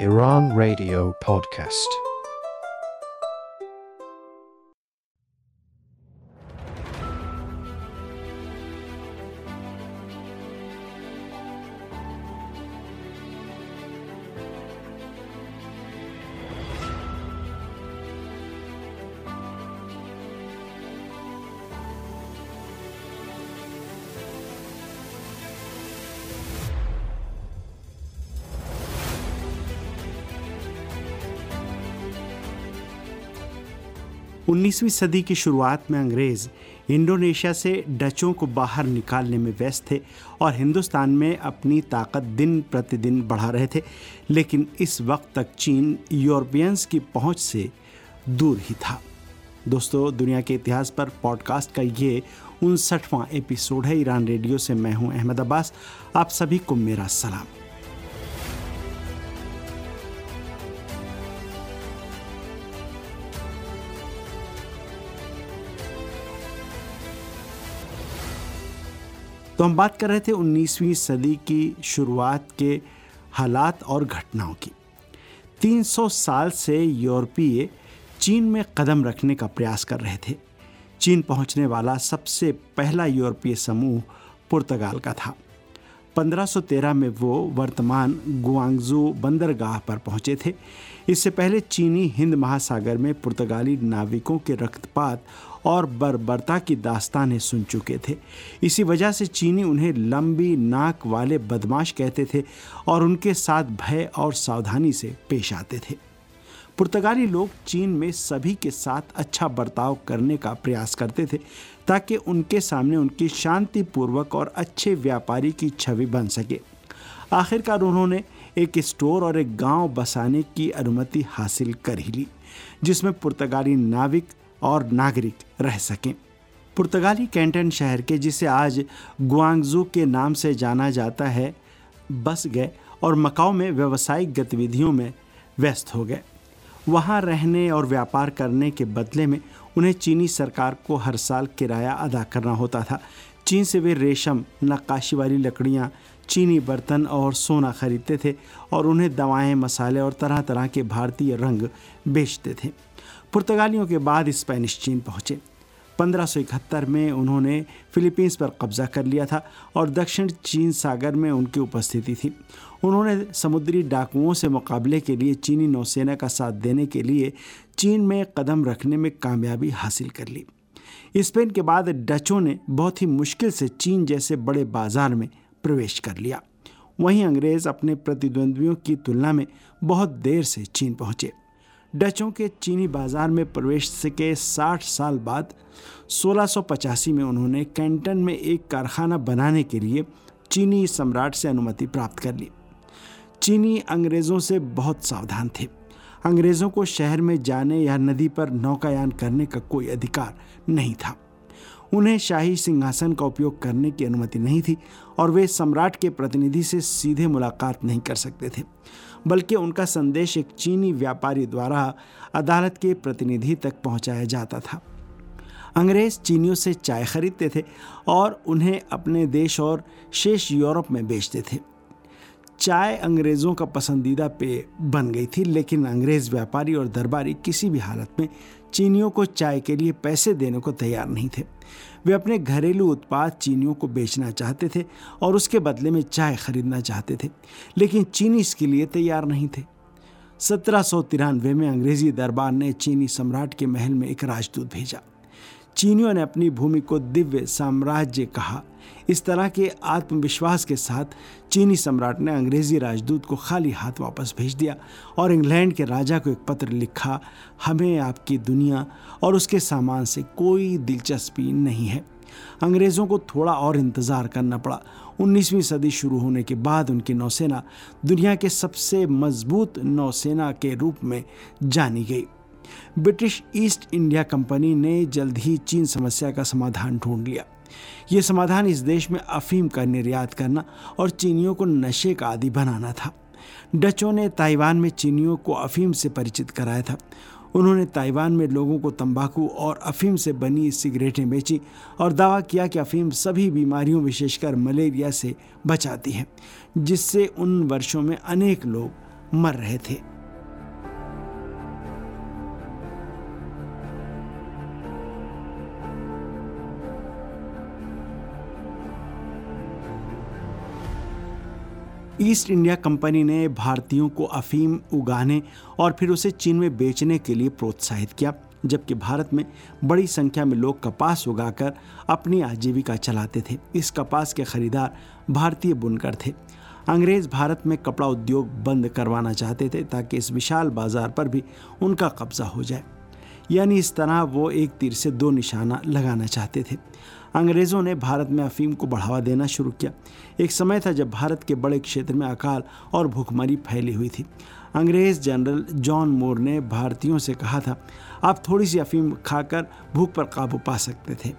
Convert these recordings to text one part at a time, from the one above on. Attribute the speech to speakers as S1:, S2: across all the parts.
S1: Iran Radio Podcast.
S2: उन्नीसवीं सदी की शुरुआत में अंग्रेज इंडोनेशिया से डचों को बाहर निकालने में व्यस्त थे और हिंदुस्तान में अपनी ताकत दिन प्रतिदिन बढ़ा रहे थे। लेकिन इस वक्त तक चीन यूरोपियंस की पहुंच से दूर ही था। दोस्तों, दुनिया के इतिहास पर पॉडकास्ट का ये 59वां एपिसोड है। ईरान रेडियो से मैं हूं अहमद अब्बास। आप सभी को मेरा सलाम। तो हम बात कर रहे थे 19वीं सदी की शुरुआत के हालात और घटनाओं की। 300 साल से यूरोपीय चीन में कदम रखने का प्रयास कर रहे थे। चीन पहुंचने वाला सबसे पहला यूरोपीय समूह पुर्तगाल का था। 1513 में वो वर्तमान गुआंगजू बंदरगाह पर पहुंचे थे। इससे पहले चीनी हिंद महासागर में पुर्तगाली नाविकों के रक्तपात और बर्बरता की दास्तानें सुन चुके थे। इसी वजह से चीनी उन्हें लंबी नाक वाले बदमाश कहते थे और उनके साथ भय और सावधानी से पेश आते थे। पुर्तगाली लोग चीन में सभी के साथ अच्छा बर्ताव करने का प्रयास करते थे ताकि उनके सामने उनकी शांतिपूर्वक और अच्छे व्यापारी की छवि बन सके। आखिरकार उन्होंने एक स्टोर और एक गांव बसाने की अनुमति हासिल कर ही ली, जिसमें पुर्तगाली नाविक और नागरिक रह सकें। पुर्तगाली कैंटन शहर के, जिसे आज गुआंगजू के नाम से जाना जाता है, बस गए और मकाओ में व्यावसायिक गतिविधियों में व्यस्त हो गए। वहाँ रहने और व्यापार करने के बदले में उन्हें चीनी सरकार को हर साल किराया अदा करना होता था। चीन से वे रेशम, नक्काशी वाली लकड़ियाँ, चीनी बर्तन और सोना खरीदते थे और उन्हें दवाएं, मसाले और तरह तरह के भारतीय रंग बेचते थे। पुर्तगालियों के बाद स्पेनिश चीन पहुँचे। 1571 में उन्होंने फिलीपींस पर कब्जा कर लिया था और दक्षिण चीन सागर में उनकी उपस्थिति थी। उन्होंने समुद्री डाकुओं से मुकाबले के लिए चीनी नौसेना का साथ देने के लिए चीन में कदम रखने में कामयाबी हासिल कर ली। स्पेन के बाद डचों ने बहुत ही मुश्किल से चीन जैसे बड़े बाजार में प्रवेश कर लिया। वहीं अंग्रेज अपने प्रतिद्वंद्वियों की तुलना में बहुत देर से चीन पहुँचे। डचों के चीनी बाजार में प्रवेश के 60 साल बाद 1685 में उन्होंने कैंटन में एक कारखाना बनाने के लिए चीनी सम्राट से अनुमति प्राप्त कर ली। चीनी अंग्रेज़ों से बहुत सावधान थे। अंग्रेज़ों को शहर में जाने या नदी पर नौकायान करने का कोई अधिकार नहीं था। उन्हें शाही सिंहासन का उपयोग करने की अनुमति नहीं थी और वे सम्राट के प्रतिनिधि से सीधे मुलाकात नहीं कर सकते थे, बल्कि उनका संदेश एक चीनी व्यापारी द्वारा अदालत के प्रतिनिधि तक पहुंचाया जाता था। अंग्रेज चीनियों से चाय खरीदते थे और उन्हें अपने देश और शेष यूरोप में बेचते थे। चाय अंग्रेज़ों का पसंदीदा पेय बन गई थी, लेकिन अंग्रेज़ व्यापारी और दरबारी किसी भी हालत में चीनियों को चाय के लिए पैसे देने को तैयार नहीं थे। वे अपने घरेलू उत्पाद चीनियों को बेचना चाहते थे और उसके बदले में चाय खरीदना चाहते थे, लेकिन चीनी इसके लिए तैयार नहीं थे। 1793 में अंग्रेज़ी दरबार ने चीनी सम्राट के महल में एक राजदूत भेजा। चीनियों ने अपनी भूमि को दिव्य साम्राज्य कहा। इस तरह के आत्मविश्वास के साथ चीनी सम्राट ने अंग्रेज़ी राजदूत को खाली हाथ वापस भेज दिया और इंग्लैंड के राजा को एक पत्र लिखा, हमें आपकी दुनिया और उसके सामान से कोई दिलचस्पी नहीं है। अंग्रेज़ों को थोड़ा और इंतज़ार करना पड़ा। 19वीं सदी शुरू होने के बाद उनकी नौसेना दुनिया के सबसे मजबूत नौसेना के रूप में जानी गई। ब्रिटिश ईस्ट इंडिया कंपनी ने जल्द ही चीन समस्या का समाधान ढूंढ लिया। ये समाधान इस देश में अफीम का निर्यात करना और चीनियों को नशे का आदी बनाना था। डचों ने ताइवान में चीनियों को अफीम से परिचित कराया था। उन्होंने ताइवान में लोगों को तंबाकू और अफीम से बनी सिगरेटें बेची और दावा किया कि अफीम सभी बीमारियों विशेषकर मलेरिया से बचाती है, जिससे उन वर्षों में अनेक लोग मर रहे थे। ईस्ट इंडिया कंपनी ने भारतीयों को अफीम उगाने और फिर उसे चीन में बेचने के लिए प्रोत्साहित किया, जबकि भारत में बड़ी संख्या में लोग कपास उगाकर अपनी आजीविका चलाते थे। इस कपास के खरीदार भारतीय बुनकर थे। अंग्रेज भारत में कपड़ा उद्योग बंद करवाना चाहते थे ताकि इस विशाल बाजार पर भी उनका कब्जा हो जाए। यानी इस तरह वो एक तीर से दो निशाना लगाना चाहते थे। अंग्रेज़ों ने भारत में अफीम को बढ़ावा देना शुरू किया। एक समय था जब भारत के बड़े क्षेत्र में अकाल और भूखमरी फैली हुई थी। अंग्रेज़ जनरल जॉन मूर ने भारतीयों से कहा था, आप थोड़ी सी अफीम खाकर भूख पर काबू पा सकते थे।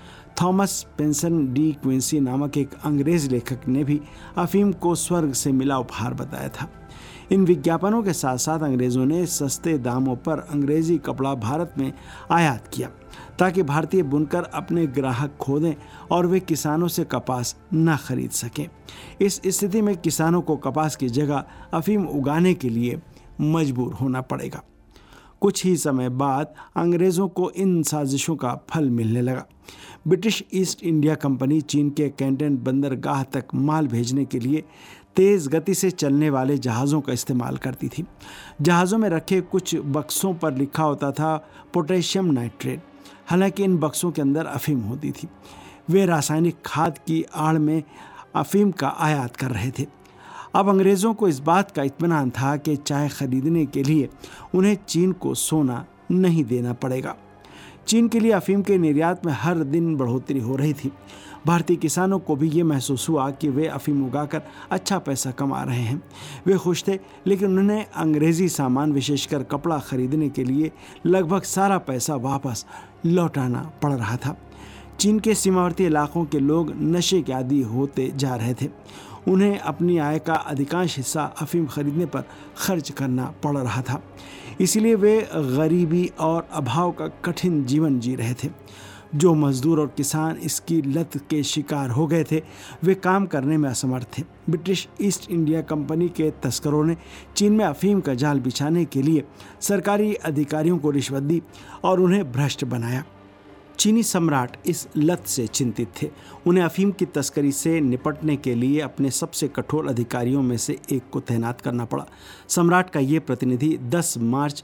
S2: थॉमस पेंसन डी क्विंसी नामक एक अंग्रेज़ लेखक ने भी अफीम को स्वर्ग से मिला उपहार बताया था। इन विज्ञापनों के साथ साथ अंग्रेज़ों ने सस्ते दामों पर अंग्रेज़ी कपड़ा भारत में आयात किया ताकि भारतीय बुनकर अपने ग्राहक खो दें और वे किसानों से कपास न खरीद सकें। इस स्थिति में किसानों को कपास की जगह अफीम उगाने के लिए मजबूर होना पड़ेगा। कुछ ही समय बाद अंग्रेज़ों को इन साजिशों का फल मिलने लगा। ब्रिटिश ईस्ट इंडिया कंपनी चीन के कैंटन बंदरगाह तक माल भेजने के लिए तेज़ गति से चलने वाले जहाज़ों का इस्तेमाल करती थी। जहाज़ों में रखे कुछ बक्सों पर लिखा होता था पोटेशियम नाइट्रेट। हालांकि इन बक्सों के अंदर अफीम होती थी। वे रासायनिक खाद की आड़ में अफीम का आयात कर रहे थे। अब अंग्रेज़ों को इस बात का इत्मीनान था कि चाय खरीदने के लिए उन्हें चीन को सोना नहीं देना पड़ेगा। चीन के लिए अफीम के निर्यात में हर दिन बढ़ोतरी हो रही थी। भारतीय किसानों को भी ये महसूस हुआ कि वे अफीम उगाकर अच्छा पैसा कमा रहे हैं। वे खुश थे, लेकिन उन्हें अंग्रेज़ी सामान विशेषकर कपड़ा खरीदने के लिए लगभग सारा पैसा वापस लौटाना पड़ रहा था। चीन के सीमावर्ती इलाकों के लोग नशे के आदी होते जा रहे थे। उन्हें अपनी आय का अधिकांश हिस्सा अफीम खरीदने पर खर्च करना पड़ रहा था। इसलिए वे गरीबी और अभाव का कठिन जीवन जी रहे थे। जो मजदूर और किसान इसकी लत के शिकार हो गए थे, वे काम करने में असमर्थ थे। ब्रिटिश ईस्ट इंडिया कंपनी के तस्करों ने चीन में अफीम का जाल बिछाने के लिए सरकारी अधिकारियों को रिश्वत दी और उन्हें भ्रष्ट बनाया। चीनी सम्राट इस लत से चिंतित थे। उन्हें अफीम की तस्करी से निपटने के लिए अपने सबसे कठोर अधिकारियों में से एक को तैनात करना पड़ा। सम्राट का ये प्रतिनिधि 10 मार्च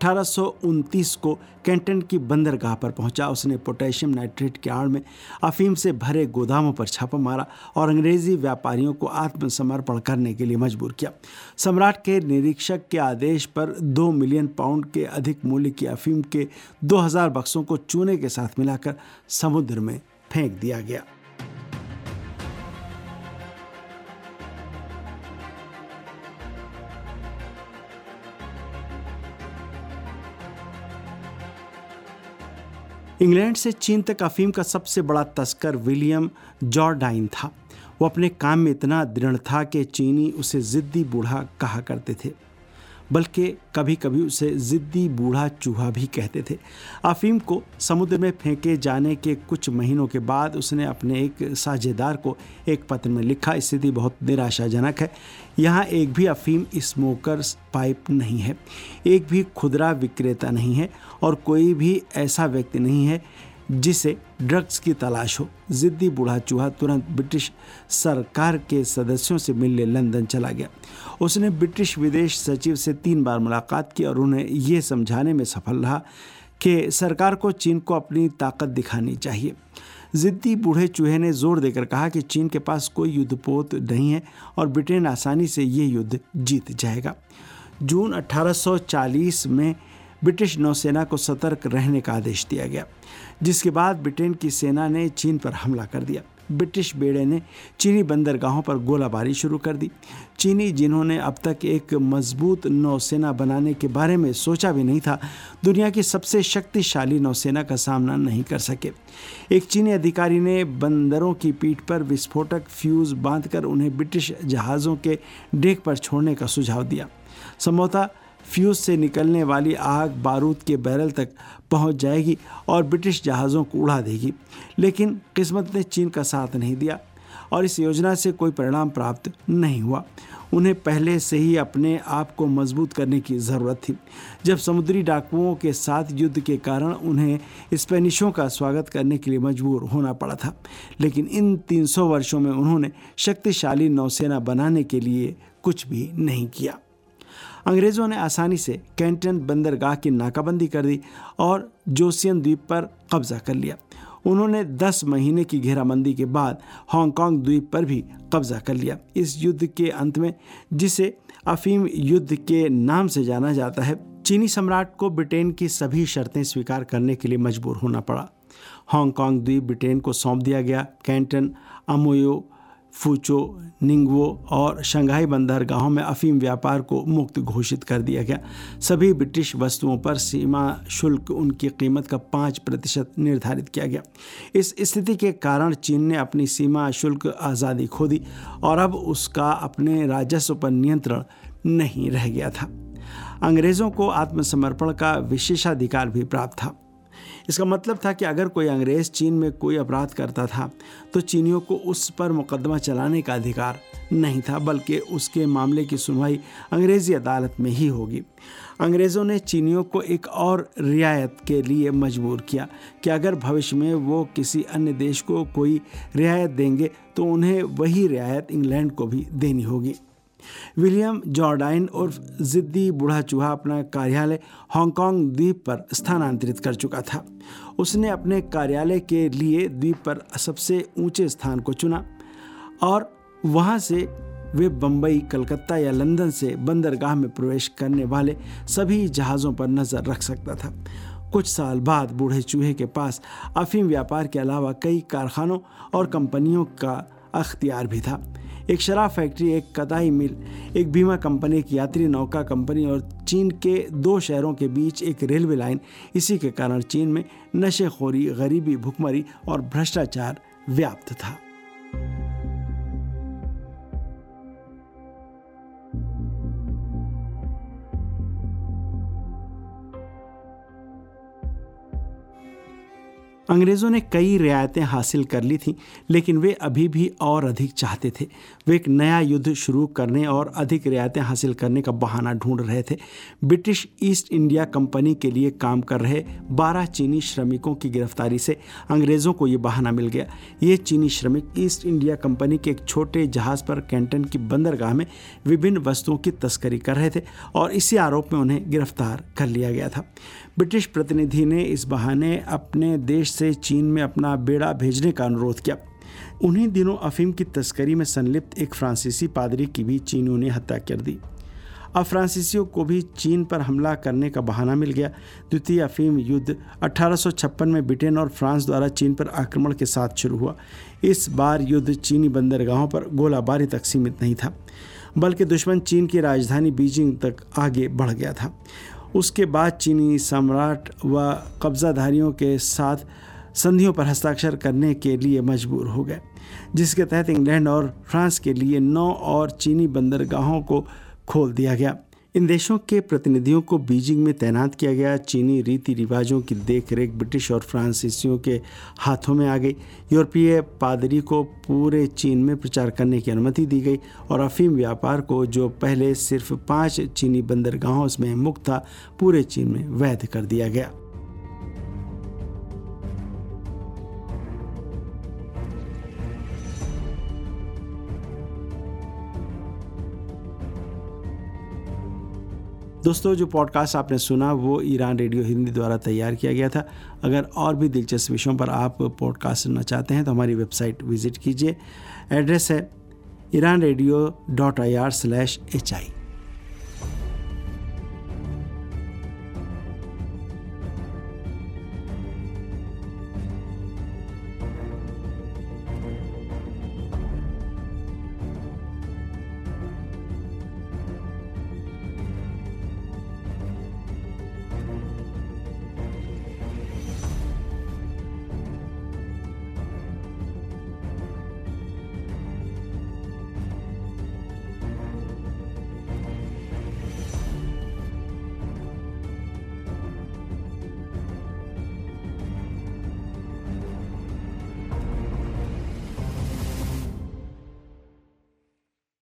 S2: 1829 को कैंटन की बंदरगाह पर पहुंचा। उसने पोटेशियम नाइट्रेट की आड़ में अफीम से भरे गोदामों पर छापा मारा और अंग्रेज़ी व्यापारियों को आत्मसमर्पण करने के लिए मजबूर किया। सम्राट के निरीक्षक के आदेश पर 2 मिलियन पाउंड के अधिक मूल्य की अफीम के 2000 बक्सों को चूने के साथ मिलाकर समुद्र में फेंक दिया गया। इंग्लैंड से चीन तक अफीम का सबसे बड़ा तस्कर विलियम जॉर्डाइन था। वो अपने काम में इतना दृढ़ था कि चीनी उसे जिद्दी बूढ़ा कहा करते थे, बल्कि कभी कभी उसे जिद्दी बूढ़ा चूहा भी कहते थे। अफीम को समुद्र में फेंके जाने के कुछ महीनों के बाद उसने अपने एक साझेदार को एक पत्र में लिखा, स्थिति बहुत निराशाजनक है। यहाँ एक भी अफीम स्मोकर्स पाइप नहीं है, एक भी खुदरा विक्रेता नहीं है और कोई भी ऐसा व्यक्ति नहीं है जिसे ड्रग्स की तलाश हो। जिद्दी बूढ़ा चूहा तुरंत ब्रिटिश सरकार के सदस्यों से मिलने लंदन चला गया। उसने ब्रिटिश विदेश सचिव से 3 बार मुलाकात की और उन्हें ये समझाने में सफल रहा कि सरकार को चीन को अपनी ताकत दिखानी चाहिए। जिद्दी बूढ़े चूहे ने जोर देकर कहा कि चीन के पास कोई युद्धपोत नहीं है और ब्रिटेन आसानी से ये युद्ध जीत जाएगा। जून 1840 में ब्रिटिश नौसेना को सतर्क रहने का आदेश दिया गया, जिसके बाद ब्रिटेन की सेना ने चीन पर हमला कर दिया। ब्रिटिश बेड़े ने चीनी बंदरगाहों पर गोलाबारी शुरू कर दी। चीनी, जिन्होंने अब तक एक मजबूत नौसेना बनाने के बारे में सोचा भी नहीं था, दुनिया की सबसे शक्तिशाली नौसेना का सामना नहीं कर सके। एक चीनी अधिकारी ने बंदरों की पीठ पर विस्फोटक फ्यूज़ बांधकर उन्हें ब्रिटिश जहाज़ों के डेक पर छोड़ने का सुझाव दिया। संभवतः फ्यूज से निकलने वाली आग बारूद के बैरल तक पहुंच जाएगी और ब्रिटिश जहाज़ों को उड़ा देगी, लेकिन किस्मत ने चीन का साथ नहीं दिया और इस योजना से कोई परिणाम प्राप्त नहीं हुआ। उन्हें पहले से ही अपने आप को मजबूत करने की ज़रूरत थी। जब समुद्री डाकुओं के साथ युद्ध के कारण उन्हें स्पेनिशों का स्वागत करने के लिए मजबूर होना पड़ा था, लेकिन इन 300 वर्षों में उन्होंने शक्तिशाली नौसेना बनाने के लिए कुछ भी नहीं किया। अंग्रेज़ों ने आसानी से कैंटन बंदरगाह की नाकाबंदी कर दी और जोसियन द्वीप पर कब्जा कर लिया। उन्होंने 10 महीने की घेराबंदी के बाद हांगकांग द्वीप पर भी कब्जा कर लिया। इस युद्ध के अंत में, जिसे अफीम युद्ध के नाम से जाना जाता है, चीनी सम्राट को ब्रिटेन की सभी शर्तें स्वीकार करने के लिए मजबूर होना पड़ा। हांगकांग द्वीप ब्रिटेन को सौंप दिया गया। कैंटन, अमोयो, फूचो, निंगवो और शंघाई बंदरगाहों में अफीम व्यापार को मुक्त घोषित कर दिया गया। सभी ब्रिटिश वस्तुओं पर सीमा शुल्क उनकी कीमत का 5% निर्धारित किया गया। इस स्थिति के कारण चीन ने अपनी सीमा शुल्क आज़ादी खो दी और अब उसका अपने राजस्व पर नियंत्रण नहीं रह गया था। अंग्रेज़ों को आत्मसमर्पण का विशेषाधिकार भी प्राप्त था। इसका मतलब था कि अगर कोई अंग्रेज़ चीन में कोई अपराध करता था तो चीनियों को उस पर मुकदमा चलाने का अधिकार नहीं था, बल्कि उसके मामले की सुनवाई अंग्रेज़ी अदालत में ही होगी। अंग्रेज़ों ने चीनियों को एक और रियायत के लिए मजबूर किया कि अगर भविष्य में वो किसी अन्य देश को कोई रियायत देंगे तो उन्हें वही रियायत इंग्लैंड को भी देनी होगी। विलियम जॉर्डाइन और जिद्दी बूढ़ा चूहा अपना कार्यालय हांगकांग द्वीप पर स्थानांतरित कर चुका था। उसने अपने कार्यालय के लिए द्वीप पर सबसे ऊंचे स्थान को चुना और वहां से वे बंबई, कलकत्ता या लंदन से बंदरगाह में प्रवेश करने वाले सभी जहाज़ों पर नज़र रख सकता था। कुछ साल बाद बूढ़े चूहे के पास अफीम व्यापार के अलावा कई कारखानों और कंपनियों का अख्तियार भी था। एक शराब फैक्ट्री, एक कताई मिल, एक बीमा कंपनी, एक यात्री नौका कंपनी और चीन के 2 शहरों के बीच एक रेलवे लाइन। इसी के कारण चीन में नशेखोरी, गरीबी, भुखमरी और भ्रष्टाचार व्याप्त था। अंग्रेज़ों ने कई रियायतें हासिल कर ली थीं, लेकिन वे अभी भी और अधिक चाहते थे। वे एक नया युद्ध शुरू करने और अधिक रियायतें हासिल करने का बहाना ढूंढ रहे थे। ब्रिटिश ईस्ट इंडिया कंपनी के लिए काम कर रहे 12 चीनी श्रमिकों की गिरफ्तारी से अंग्रेज़ों को ये बहाना मिल गया। ये चीनी श्रमिक ईस्ट इंडिया कंपनी के एक छोटे जहाज़ पर कैंटन की बंदरगाह में विभिन्न वस्तुओं की तस्करी कर रहे थे और इसी आरोप में उन्हें गिरफ्तार कर लिया गया था। ब्रिटिश प्रतिनिधि ने इस बहाने अपने देश से चीन में अपना बेड़ा भेजने का अनुरोध किया। उन्हीं दिनों अफीम की तस्करी में संलिप्त एक फ्रांसीसी पादरी की भी चीनियों ने हत्या कर दी। अब फ्रांसीसियों को भी चीन पर हमला करने का बहाना मिल गया। द्वितीय अफीम युद्ध 1856 में ब्रिटेन और फ्रांस द्वारा चीन पर आक्रमण के साथ शुरू हुआ। इस बार युद्ध चीनी बंदरगाहों पर गोलाबारी तक सीमित नहीं था, बल्कि दुश्मन चीन की राजधानी बीजिंग तक आगे बढ़ गया था। उसके बाद चीनी सम्राट व कब्जाधारियों के साथ संधियों पर हस्ताक्षर करने के लिए मजबूर हो गए, जिसके तहत इंग्लैंड और फ्रांस के लिए 9 और चीनी बंदरगाहों को खोल दिया गया। इन देशों के प्रतिनिधियों को बीजिंग में तैनात किया गया। चीनी रीति रिवाजों की देखरेख ब्रिटिश और फ्रांसीसियों के हाथों में आ गई। यूरोपीय पादरी को पूरे चीन में प्रचार करने की अनुमति दी गई और अफीम व्यापार को, जो पहले सिर्फ 5 चीनी बंदरगाहों में मुक्त था, पूरे चीन में वैध कर दिया गया। दोस्तों, जो पॉडकास्ट आपने सुना वो ईरान रेडियो हिंदी द्वारा तैयार किया गया था। अगर और भी दिलचस्प विषयों पर आप पॉडकास्ट सुनना चाहते हैं तो हमारी वेबसाइट विजिट कीजिए। एड्रेस है iranradio.ir/hi।